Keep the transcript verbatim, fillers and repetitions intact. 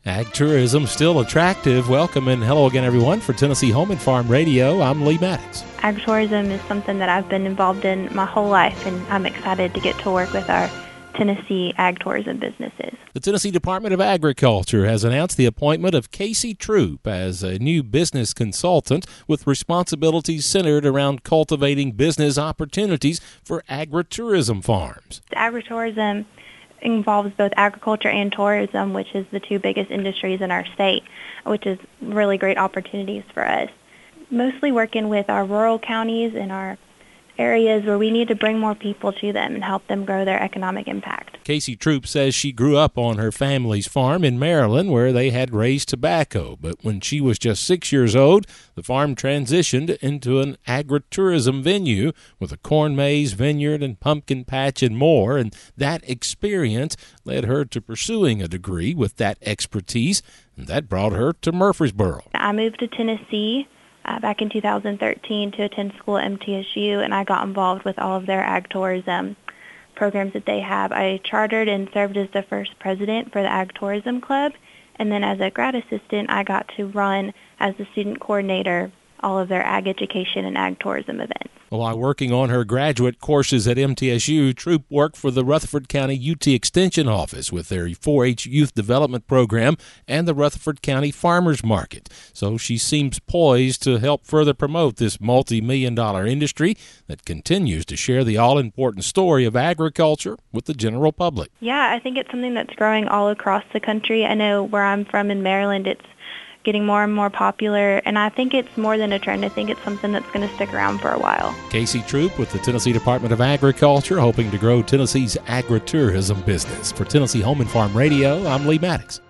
Ag tourism still attractive. Welcome and hello again, everyone, for Tennessee Home and Farm Radio. I'm Lee Maddox. Ag tourism is something that I've been involved in my whole life, and I'm excited to get to work with our Tennessee ag tourism businesses. The Tennessee Department of Agriculture has announced the appointment of Casey Troop as a new business consultant with responsibilities centered around cultivating business opportunities for agritourism farms. Agritourism involves both agriculture and tourism, which is the two biggest industries in our state, which is really great opportunities for us. Mostly working with our rural counties and our areas where we need to bring more people to them and help them grow their economic impact. Casey Troop says she grew up on her family's farm in Maryland where they had raised tobacco, but when she was just six years old, the farm transitioned into an agritourism venue with a corn maze, vineyard, and pumpkin patch and more, and that experience led her to pursuing a degree with that expertise, and that brought her to Murfreesboro. I moved to Tennessee Uh, back in two thousand thirteen to attend school at M T S U, and I got involved with all of their ag tourism programs that they have. I chartered and served as the first president for the Ag Tourism Club, and then as a grad assistant, I got to run as the student coordinator all of their ag education and ag tourism events. While working on her graduate courses at M T S U, Troop worked for the Rutherford County U T Extension Office with their four H Youth Development Program and the Rutherford County Farmers Market. So she seems poised to help further promote this multi-million dollar industry that continues to share the all-important story of agriculture with the general public. Yeah, I think it's something that's growing all across the country. I know where I'm from in Maryland, it's getting more and more popular, and I think it's more than a trend. I think it's something that's going to stick around for a while. Casey Troop with the Tennessee Department of Agriculture, hoping to grow Tennessee's agritourism business. For Tennessee Home and Farm Radio, I'm Lee Maddox.